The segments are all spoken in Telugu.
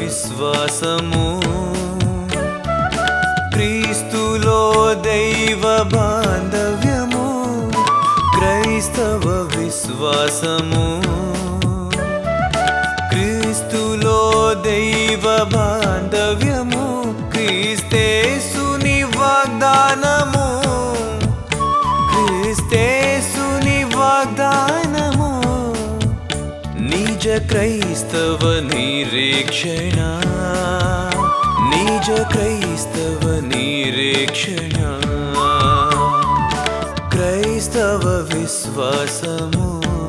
విశ్వాసము క్రీస్తులో దైవ బాంధవ్యము క్రైస్తవ విశ్వాసము క్రీస్తులో దైవ బాంధవ్యము క్రీస్తేసుని వాగ్దానము క్రీస్తేసుని వాగ్దానము నిజ క్రైస్తవ నిరీక్షణ నిజ క్రైస్తవ నిరీక్షణ క్రైస్తవ విశ్వాసము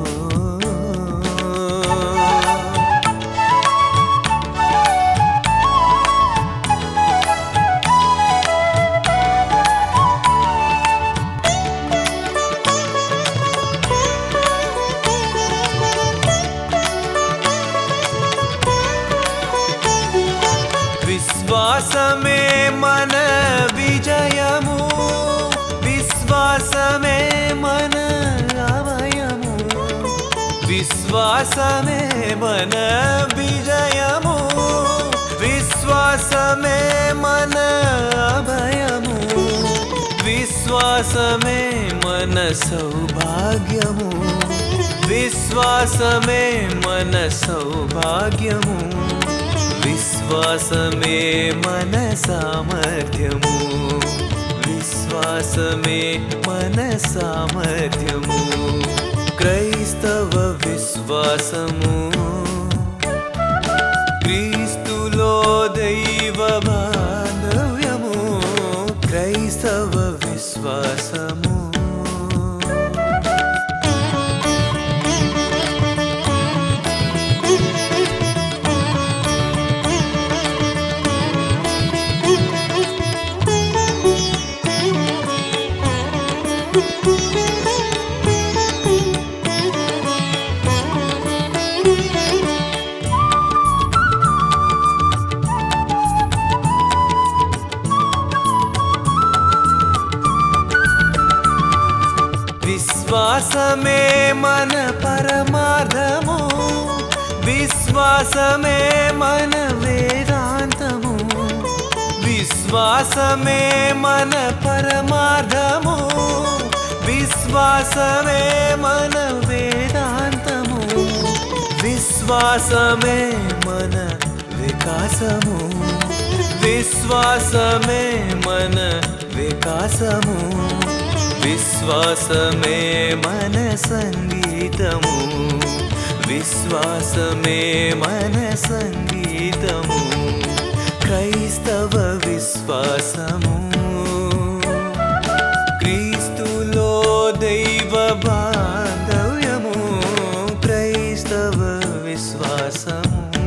విశ్వాసమే మన విజయము విశ్వాసమే మన అభయము విశ్వాసమే మన విజయము విశ్వాసమే మన అభయము విశ్వాసమే మన సౌభాగ్యము విశ్వాసమే మన సౌభాగ్యము విశ్వాసమే మన సామర్థ్యము విశ్వాసమే మన సామర్థ్యము క్రైస్తవ విశ్వాసము క్రీస్తులో దైవ బాంధవ్యము క్రైస్తవ విశ్వాసము విశ్వాసమే మన పరమార్థము విశ్వాసమే మన వేదాంతము విశ్వాసమే మన పరమార్థము విశ్వాసమే మన వేదాంతము విశ్వాసమే మన వికాసము విశ్వాసమే మన వికాసము విశ్వాసమే మన సంగీతము విశ్వాసమే మన సంగీతము క్రైస్తవ విశ్వాసము క్రీస్తులో దైవ బాంధవ్యము క్రైస్తవ విశ్వాసము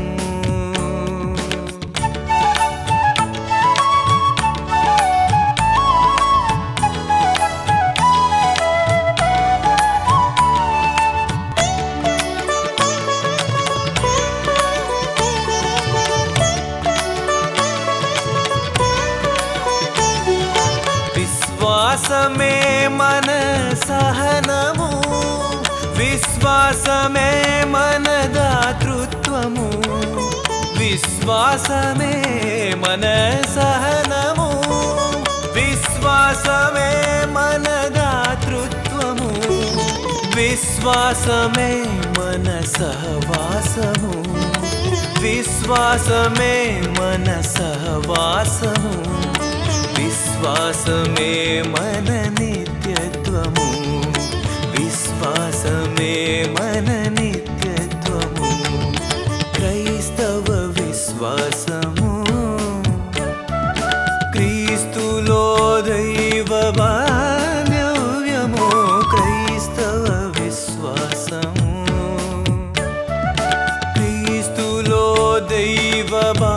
విశ్వాసమే మన సహనము విశ్వాసమే మన దాతృత్వము విశ్వాసమే మన సహనము విశ్వాసమే మన దాతృత్వము విశ్వాసమే మన సహవాసము విశ్వాసమే మన సహవాసము విశ్వాసమే మన నిత్యత్వము విశ్వాసమే మన నిత్యత్వము క్రైస్తవ విశ్వాసము క్రీస్తులో దైవ బాంధవ్యము క్రైస్తవ విశ్వాసము క్రీస్తులో దైవ